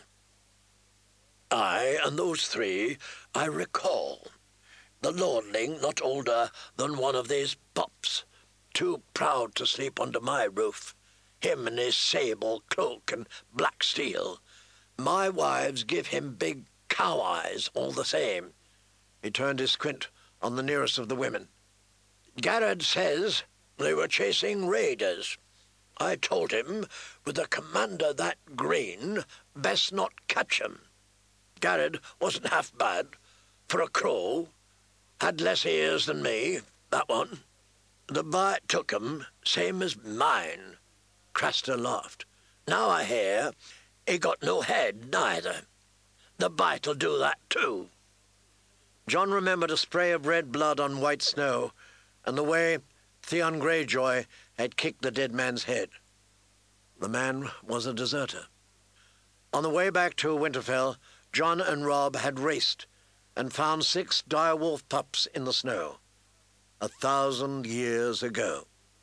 "Aye, and those three I recall. The lordling not older than one of these pups, too proud to sleep under my roof, him in his sable cloak and black steel. My wives give him big cow eyes all the same." He turned his squint on the nearest of the women. "Garrod says they were chasing raiders. I told him, with a commander that green, best not catch 'em. Garrod wasn't half bad, for a crow. Had less ears than me, that one. The bite took 'em, same as mine." Craster laughed. "Now I hear he got no head, neither. The bite'll do that too." John remembered a spray of red blood on white snow, and the way Theon Greyjoy had kicked the dead man's head. The man was a deserter. On the way back to Winterfell, John and Robb had raced and found six direwolf pups in the snow, a thousand years ago.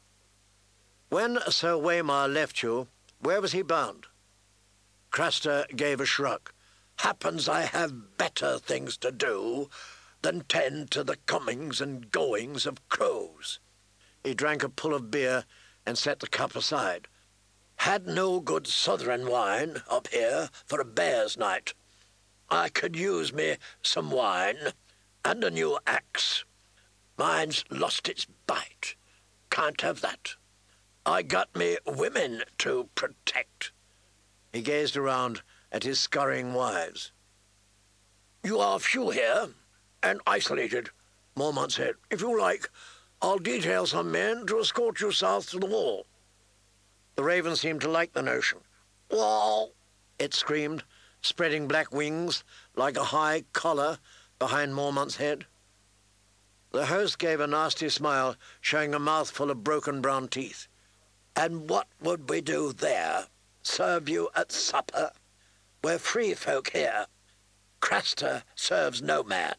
"When Sir Waymar left you, where was he bound?" Craster gave a shrug. "Happens I have better things to do than tend to the comings and goings of crows." He drank a pull of beer and set the cup aside. "Had no good Southern wine up here for a bear's night. I could use me some wine and a new axe. Mine's lost its bite. Can't have that. I got me women to protect." He gazed around at his scurrying wives. "You are few here, and isolated," Mormont said. "If you like, I'll detail some men to escort you south to the wall." The raven seemed to like the notion. "Wall!" it screamed, spreading black wings like a high collar behind Mormont's head. The host gave a nasty smile, showing a mouthful of broken brown teeth. "And what would we do there? Serve you at supper? We're free folk here. Craster serves no man."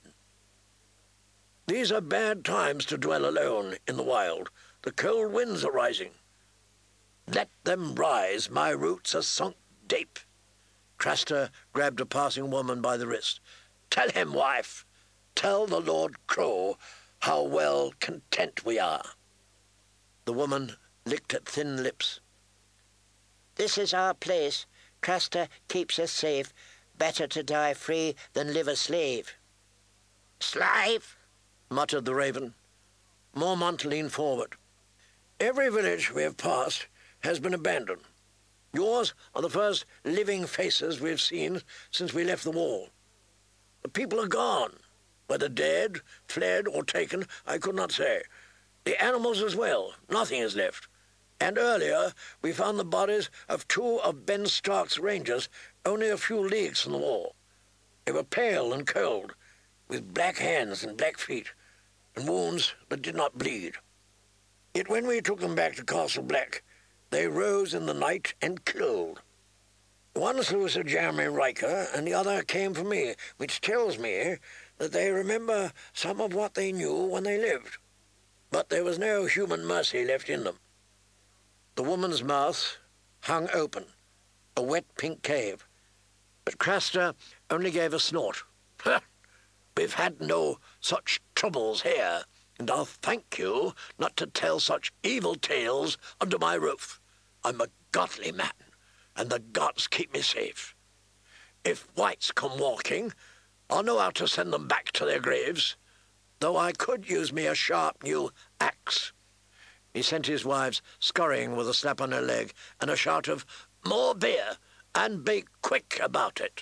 "These are bad times to dwell alone in the wild. The cold winds are rising." "Let them rise. My roots are sunk deep." Craster grabbed a passing woman by the wrist. "Tell him, wife, tell the Lord Crow how well content we are." The woman licked at thin lips. "This is our place. Craster keeps us safe. Better to die free than live a slave." "Slave?" muttered the raven. Mormont leaned forward. "Every village we have passed has been abandoned. Yours are the first living faces we've seen since we left the wall. The people are gone. Whether dead, fled, or taken, I could not say. The animals as well. Nothing is left. And earlier we found the bodies of two of Ben Stark's rangers only a few leagues from the wall. They were pale and cold, with black hands and black feet, and wounds that did not bleed. Yet when we took them back to Castle Black, they rose in the night and killed. One slew Sir Jeremy Riker, and the other came for me, which tells me that they remember some of what they knew when they lived. But there was no human mercy left in them." The woman's mouth hung open, a wet pink cave, but Craster only gave a snort. "We've had no such troubles here, and I'll thank you not to tell such evil tales under my roof. I'm a godly man, and the gods keep me safe. If whites come walking, I'll know how to send them back to their graves, though I could use me a sharp new axe." He sent his wives scurrying with a slap on her leg and a shout of, "More beer, and be quick about it."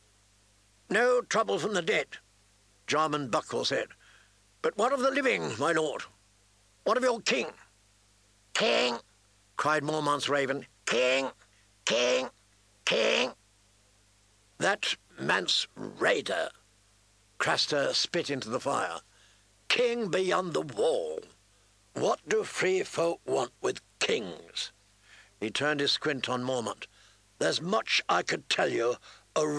"No trouble from the dead," Jarman Buckle said. "But what of the living, my lord? What of your king?" "King!" cried Mormont's raven. "King! King! King!" "That man's raider." Craster spit into the fire. "King beyond the wall. What do free folk want with kings? He turned his squint on Mormont. There's much I could tell you, a